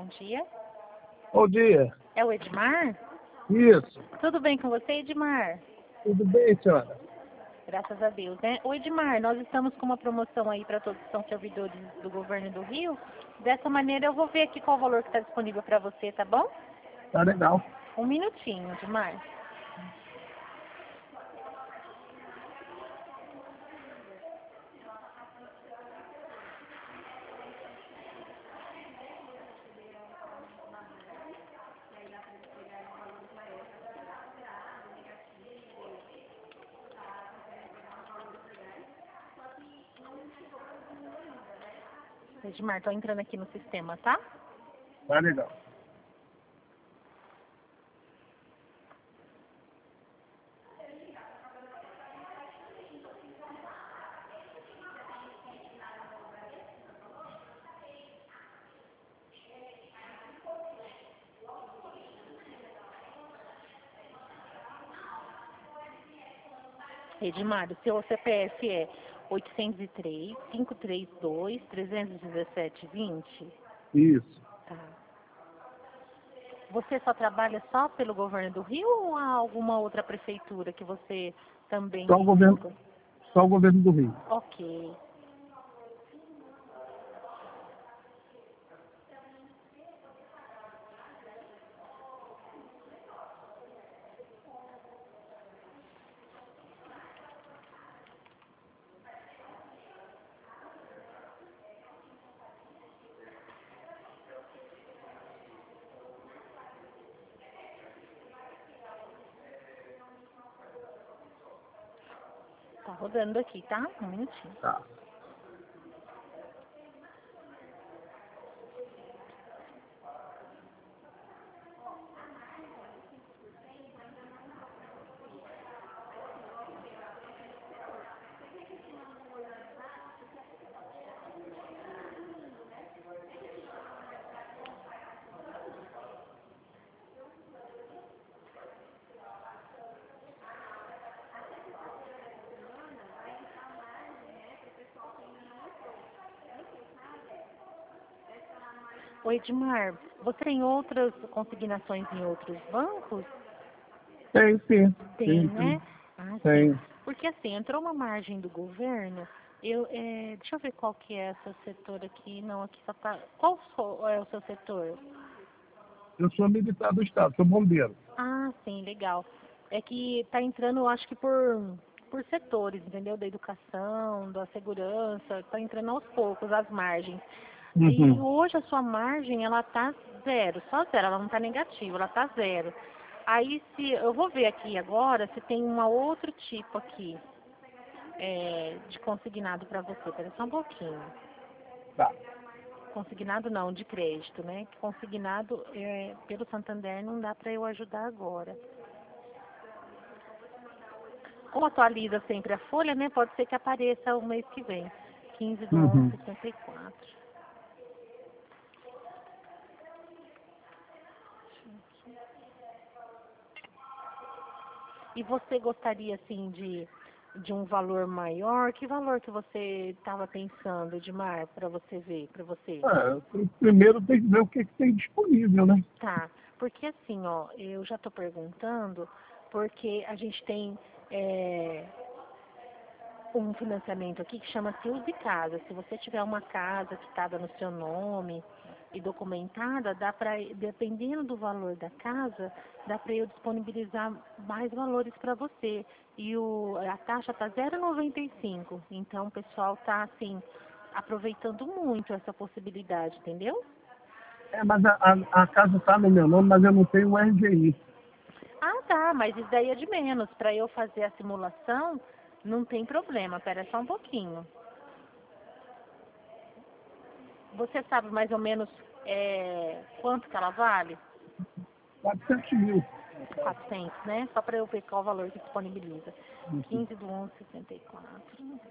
dia. Bom dia. É o Edmar? Isso. Tudo bem com você, Edmar? Tudo bem, senhora? Graças a Deus, né? O Edmar, nós estamos com uma promoção aí para todos que são servidores do governo do Rio. Dessa maneira eu vou ver aqui qual o valor que está disponível para você, tá bom? Tá legal. Um minutinho, Edmar. Edmar, tô entrando aqui no sistema, tá? Tá legal. Edmar, o seu CPF é 803-532-317-20? Isso. Tá. Você só trabalha só pelo governo do Rio ou há alguma outra prefeitura que você também Só o governo, divulga? só o governo do Rio. Ok. Tá rodando aqui, tá? Um minutinho. Tá. Oi, Edmar, você tem outras consignações em outros bancos? Tem, sim. Tem, Sim, né? sim. Ah, sim. Tem. Porque assim, entrou uma margem do governo, deixa eu ver qual que é esse setor aqui. Não, aqui só tá. É o seu setor? Eu sou militar do Estado, sou bombeiro. Ah, sim, legal. É que tá entrando, eu acho que por setores, entendeu? Da educação, da segurança, tá entrando aos poucos as margens. E Uhum. hoje a sua margem, ela tá zero, só zero, ela não tá negativa, ela tá zero. Aí se eu vou ver aqui agora se tem um outro tipo aqui de consignado para você. Espera só um pouquinho. Tá. Consignado não, de crédito, né? Consignado pelo Santander não dá para eu ajudar agora. Como atualiza sempre a folha, né? Pode ser que apareça o mês que vem. 15 do 11, Uhum. 64. E você gostaria, assim, de um valor maior? Que valor que você estava pensando, Edmar, para você ver, para você? Primeiro tem que ver o que tem disponível, né? Tá, porque assim, ó, eu já estou perguntando, porque a gente tem um financiamento aqui que chama-se Use Casa. Se você tiver uma casa quitada no seu nome e documentada, dá para, dependendo do valor da casa, dá para eu disponibilizar mais valores para você. E a taxa está 0,95. Então o pessoal está assim aproveitando muito essa possibilidade, entendeu? Mas a casa está no meu nome, mas eu não tenho o RGI. Ah, tá, mas isso daí é de menos. Para eu fazer a simulação, não tem problema. Espera só um pouquinho. Você sabe mais ou menos quanto que ela vale? 400 mil. 400, né? Só para eu ver qual o valor que disponibiliza. Uhum. 15 do 11, 64.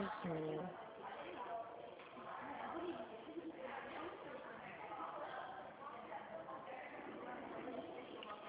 400 mil.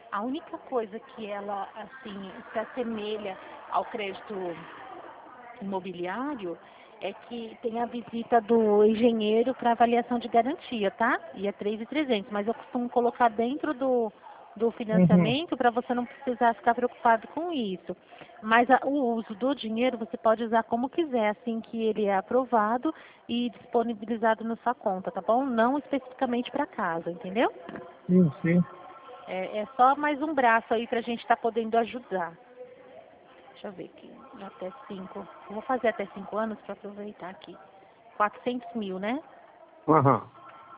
A única coisa que ela, assim, se assemelha ao crédito imobiliário é que tem a visita do engenheiro para avaliação de garantia, tá? E é 3.300, mas eu costumo colocar dentro do Uhum. financiamento para você não precisar ficar preocupado com isso. Mas o uso do dinheiro você pode usar como quiser, assim que ele é aprovado e disponibilizado na sua conta, tá bom? Não especificamente para casa, entendeu? Sim, sim. É só mais um braço aí para a gente estar podendo ajudar. Deixa eu ver aqui, até 5. Vou fazer até 5 anos para aproveitar aqui. 400 mil, né? Aham.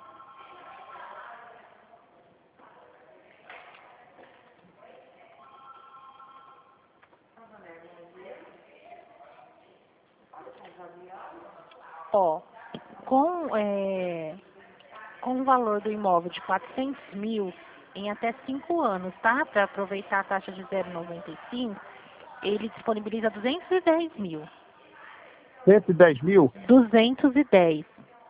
Ó, com, com o valor do imóvel de 400 mil em até 5 anos, tá? Para aproveitar a taxa de 0,95, ele disponibiliza 210 mil. 110 mil? 210.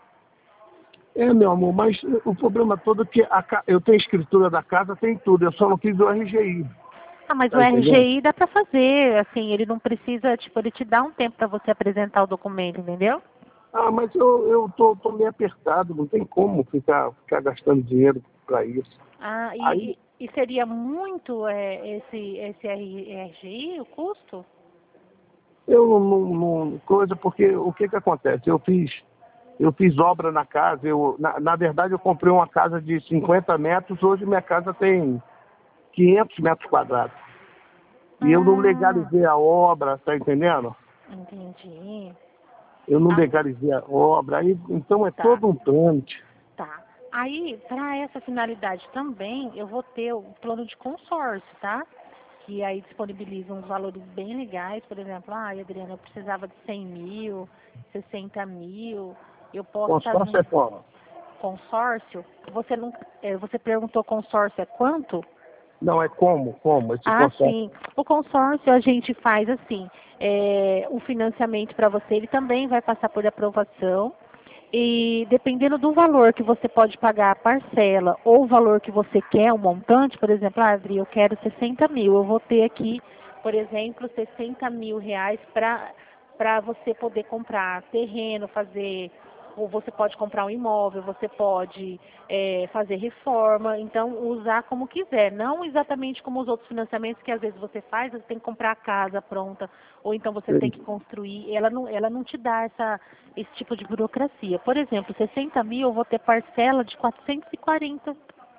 É, meu amor, mas o problema todo é que eu tenho escritura da casa, tem tudo, eu só não fiz o RGI. Ah, mas o Tá entendendo? RGI dá para fazer, assim, ele não precisa, tipo, ele te dá um tempo para você apresentar o documento, entendeu? Ah, mas eu tô meio apertado, não tem como ficar gastando dinheiro para isso. Ah, Aí e seria muito esse RGI, o custo? eu não coisa, porque o que acontece? Eu fiz obra na casa, na verdade eu comprei uma casa de 50 metros, hoje minha casa tem 500 metros quadrados. E eu não Ah, legalizei a obra, tá entendendo? entendi. Eu não Ah, legalizei a obra, aí, então é tá, todo um trâmite. tá. Aí, para essa finalidade também, eu vou ter o plano de consórcio, tá? Que aí disponibiliza uns valores bem legais, por exemplo, Adriana, eu precisava de 100 mil, 60 mil, eu posso Consórcio fazer é como? consórcio. Você não, você perguntou consórcio é quanto? Não, é como esse Ah, consórcio? sim. O consórcio a gente faz assim, o financiamento para você, ele também vai passar por aprovação. E dependendo do valor que você pode pagar a parcela ou o valor que você quer, o montante, por exemplo, Adri, eu quero 60 mil, eu vou ter aqui, por exemplo, 60 mil reais para você poder comprar terreno, fazer, ou você pode comprar um imóvel, você pode fazer reforma, então usar como quiser, não exatamente como os outros financiamentos que às vezes você faz, você tem que comprar a casa pronta, ou então você tem que construir, ela não te dá esse tipo de burocracia. Por exemplo, 60 mil eu vou ter parcela de 440,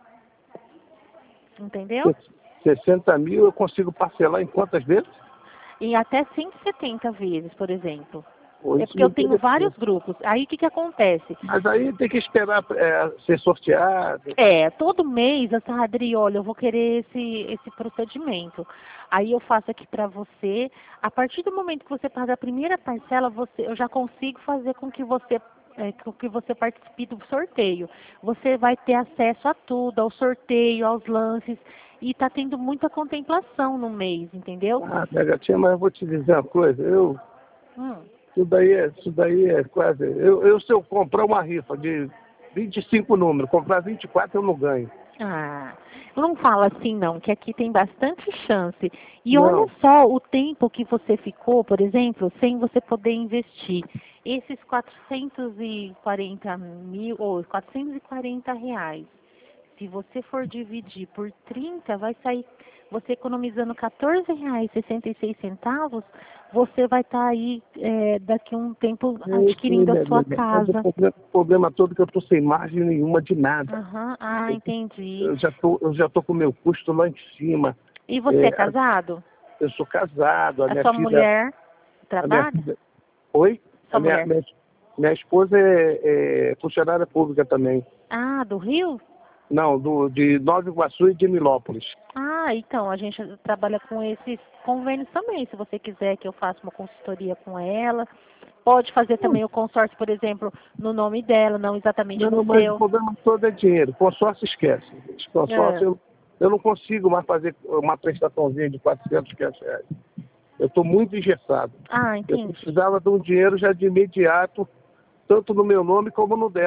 entendeu? 60 mil eu consigo parcelar em quantas vezes? Em até 170 vezes, por exemplo. Pô, É isso porque me eu tenho vários interessou. grupos. Aí o que acontece? Mas aí tem que esperar ser sorteado. Todo mês, essa Adri, olha, eu vou querer esse procedimento. Aí eu faço aqui para você. A partir do momento que você paga a primeira parcela, eu já consigo fazer com que você participe do sorteio. Você vai ter acesso a tudo, ao sorteio, aos lances, e está tendo muita contemplação no mês, entendeu? Ah, minha gatinha, mas eu vou te dizer uma coisa, Hum. isso daí é quase. Se eu comprar uma rifa de 25 números, comprar 24 eu não ganho. Ah, não fala assim não, que aqui tem bastante chance. E olha Não. só o tempo que você ficou, por exemplo, sem você poder investir. Esses 440 mil, ou 440 reais, se você for dividir por 30, vai sair, você economizando R$ 14,66, você vai estar aí daqui a um tempo Eu sei, adquirindo a sua mas o casa. problema todo é que eu estou sem margem nenhuma de nada. Aham, Eu, entendi. eu já tô com o meu custo lá em cima. E você é É, casado? eu sou casado, a A minha sua filha. mulher A minha trabalha? filha. Oi? A Sua minha, mulher. minha, minha esposa é funcionária pública também. Ah, do Rio? Não, de Nova Iguaçu e de Milópolis. Ah, então, a gente trabalha com esses convênios também. Se você quiser que eu faça uma consultoria com ela, pode fazer também o consórcio, por exemplo, no nome dela, não exatamente no Não, mas o seu. problema todo é dinheiro. Consórcio esquece. Esse Ah, consórcio eu não consigo mais fazer uma prestaçãozinha de 400, R$ 500. Eu estou muito engessado. Eu entendi. precisava de um dinheiro já de imediato, tanto no meu nome como no dela.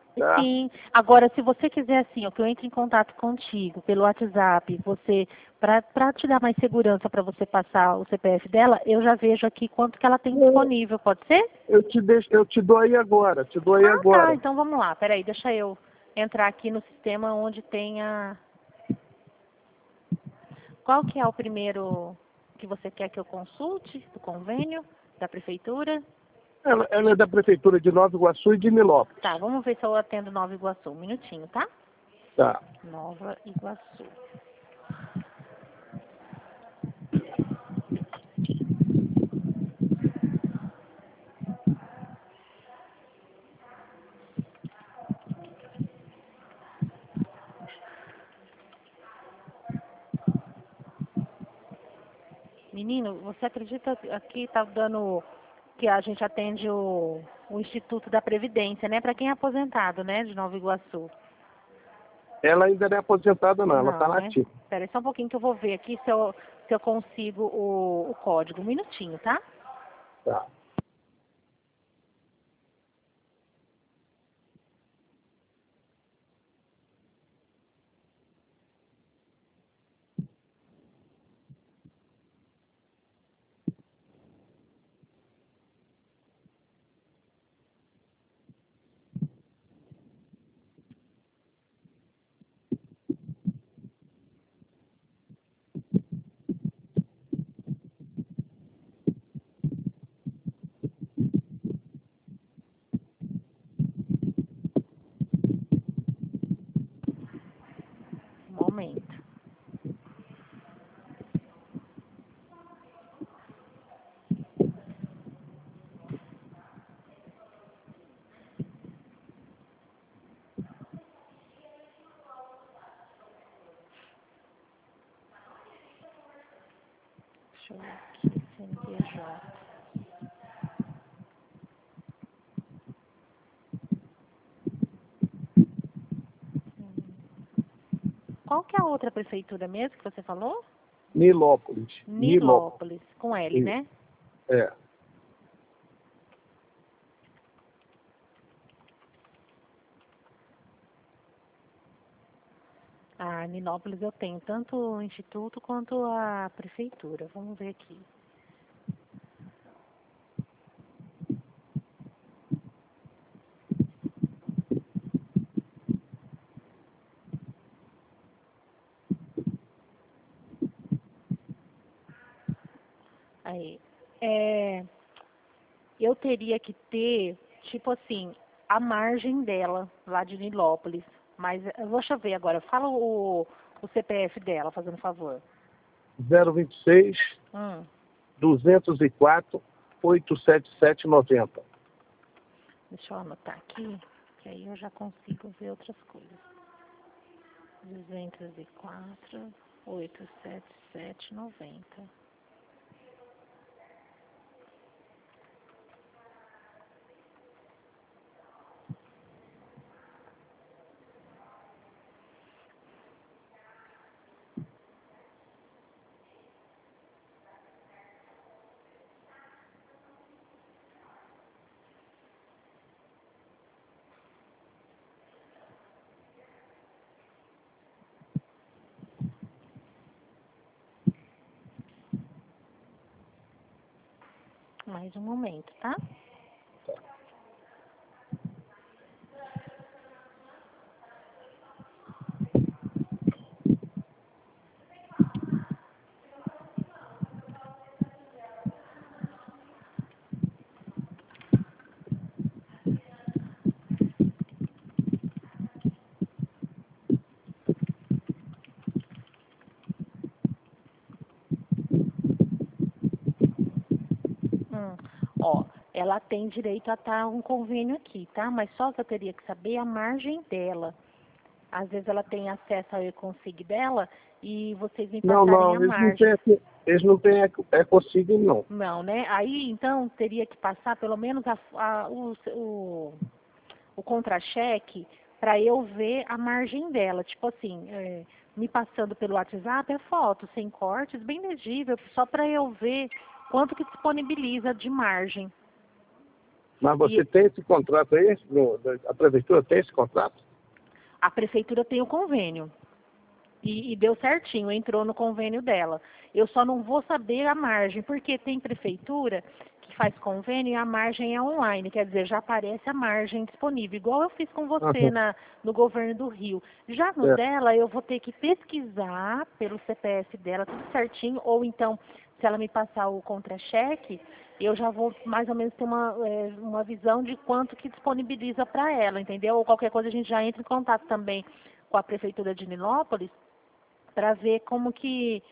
tá? Sim. Agora, se você quiser assim, ó, que eu entre em contato contigo pelo WhatsApp, você, para te dar mais segurança para você passar o CPF dela, eu já vejo aqui quanto que ela tem disponível, pode ser? Eu te dou aí agora, te dou aí Ah, tá. agora. Então vamos lá. Peraí, deixa eu entrar aqui no sistema onde tem a... Qual que é o primeiro que você quer que eu consulte do convênio da prefeitura? Ela é da Prefeitura de Nova Iguaçu e de Nilópolis. Tá, vamos ver se eu atendo Nova Iguaçu. Um minutinho, tá? Tá. Nova Iguaçu. Menino, você acredita que aqui tá dando que a gente atende o Instituto da Previdência, né? Para quem é aposentado, né? De Nova Iguaçu. Ela ainda não é aposentada, não, ela está Não, na né? ativa. Espera aí só um pouquinho que eu vou ver aqui se eu consigo o código. Um minutinho, tá? Tá. Um momento. Deixa eu ver aqui, CNPJ. Qual que é a outra prefeitura mesmo que você falou? Nilópolis. Nilópolis. Nilópolis, com L, Isso. né? É. A Nilópolis eu tenho tanto o instituto quanto a prefeitura. Vamos ver aqui. Aí. É, eu teria que ter, tipo assim, a margem dela, lá de Nilópolis. Mas deixa eu ver agora. Fala o CPF dela, fazendo favor. 026 Hum, 204 87790. deixa eu anotar aqui, que aí eu já consigo ver outras coisas. 204, 87790. Mais um momento, tá? Hum, ó, ela tem direito a estar um convênio aqui, tá? Mas só que eu teria que saber a margem dela. Às vezes ela tem acesso ao e-consig dela e vocês me Não, passarem não, a margem. eles não têm EcoSig, não. Não, né? Aí, então, teria que passar pelo menos o contra-cheque para eu ver a margem dela. Tipo assim, me passando pelo WhatsApp é foto, sem cortes, bem legível, só para eu ver quanto que disponibiliza de margem. Mas você tem esse contrato aí? A prefeitura tem esse contrato? A prefeitura tem o convênio. E deu certinho, entrou no convênio dela. Eu só não vou saber a margem, porque tem prefeitura que faz convênio e a margem é online, quer dizer, já aparece a margem disponível, igual eu fiz com você no governo do Rio. Já no dela, eu vou ter que pesquisar pelo CPF dela, tudo certinho, ou então, se ela me passar o contra-cheque, eu já vou mais ou menos ter uma visão de quanto que disponibiliza para ela, entendeu? Ou qualquer coisa a gente já entra em contato também com a prefeitura de Nilópolis, para ver como que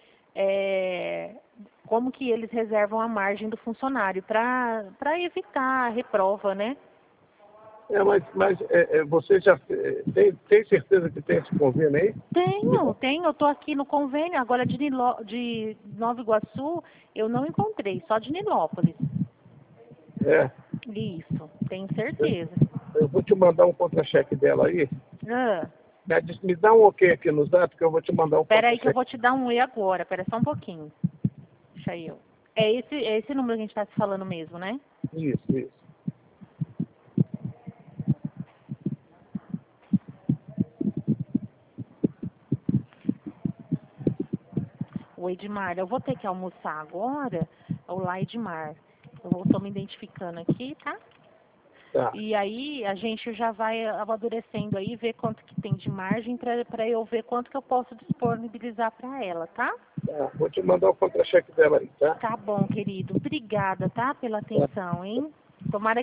eles reservam a margem do funcionário, para evitar a reprova, né? Mas você já tem certeza que tem esse convênio aí? Tenho. Eu estou aqui no convênio, agora de Nova Iguaçu, eu não encontrei, só de Nilópolis. É. Isso, tenho certeza. Eu vou te mandar um contra-cheque dela aí. Me dá um ok aqui no zap que eu vou te mandar um contra-cheque. Espera aí que eu vou te dar um oi agora, espera só um pouquinho. Deixa eu. É esse número que a gente está se falando mesmo, né? Isso. O Edmar, eu vou ter que almoçar agora. Olá, Edmar. Eu estou me identificando aqui, tá? Tá. E aí a gente já vai amadurecendo aí, ver quanto que tem de margem para eu ver quanto que eu posso disponibilizar para ela, tá? Tá. Vou te mandar o contra-cheque dela aí, tá? Tá bom, querido. Obrigada, tá? Pela atenção, hein? Tomara